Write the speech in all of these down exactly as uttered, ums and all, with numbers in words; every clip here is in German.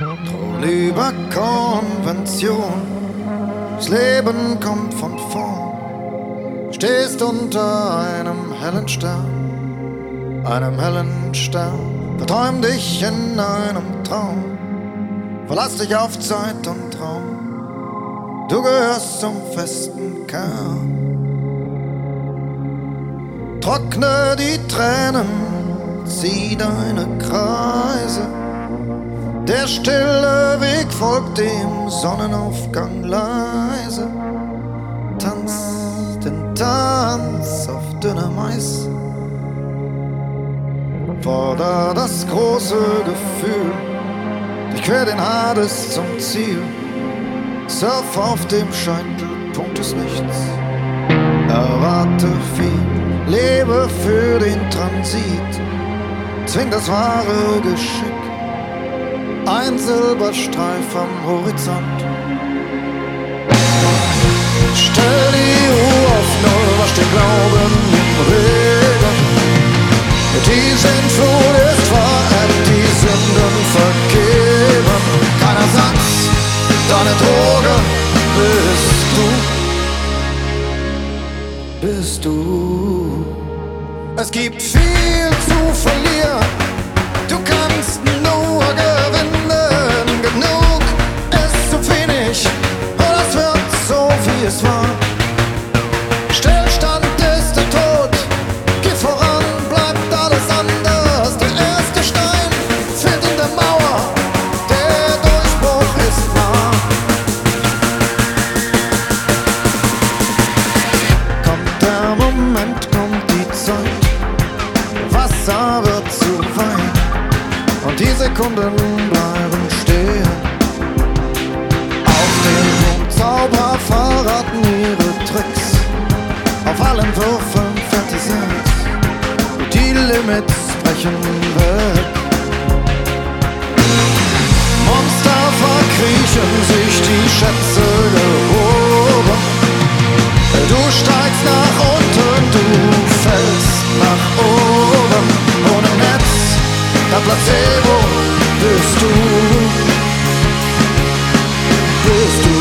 Lieber Konvention, das Leben kommt von vorn. Stehst unter einem hellen Stern, einem hellen Stern. Verträum dich in einem Traum, verlass dich auf Zeit und Raum. Du gehörst zum festen Kern. Trockne die Tränen, zieh deine Kreise. Der stille Weg folgt dem Sonnenaufgang leise. Tanz den Tanz auf dünnem Eis. Forder das große Gefühl, durchquer den Hades zum Ziel. Surf auf dem Scheitelpunkt des Nichts. Erwarte viel, lebe für den Transit. Zwing das wahre Geschick. Ein Silberstreif am Horizont. Stell die Uhr auf Null, wasch den Glauben im Regen. Die Sintflut ist verebbt, die Sünden vergeben. Kein Ersatz, deine Droge bist du. Bist du. Es gibt viel zu verlieren. Du kannst nur gewinnen. Genug ist zu wenig, oder es wird so wie es war. Stillstand ist der Tod. Geh voran, bleibt alles anders. Der erste Stein fällt in der Mauer. Der Durchbruch ist nah. Kommt der Moment, kommt die Zeit. Wasser wird zu Wein. Und die Sekunden bleiben stehen. Auf dem Punkt Zauberer verraten ihre Tricks. Auf allen Würfeln fährt die Sand. Die Limits brechen weg. Monster verkriechen sich die Schätze gehoben. Du steigst nach unten, du fällst nach oben. Ohne Netz, der Placebo bist du, bist du.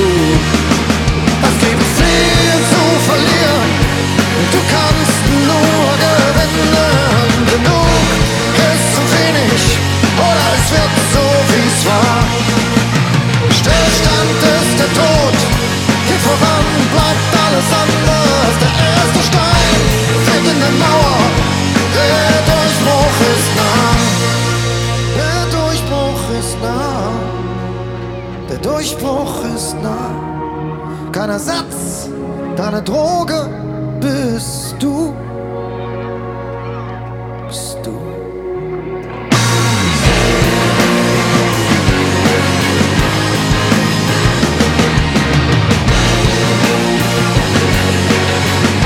Es gibt viel zu verlieren, du kannst nur gewinnen. Genug ist zu wenig, oder es wird so wie's war. Stillstand ist der Tod, geh voran, bleibt alles anders. Der erste Stein fällt in der Mauer, der Durchbruch ist nah. Der Durchbruch ist nah. Der Durchbruch ist nah. Kein Ersatz, deine Droge bist du. Bist du.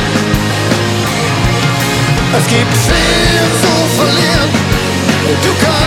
Es gibt viel zu verlieren. Du kannst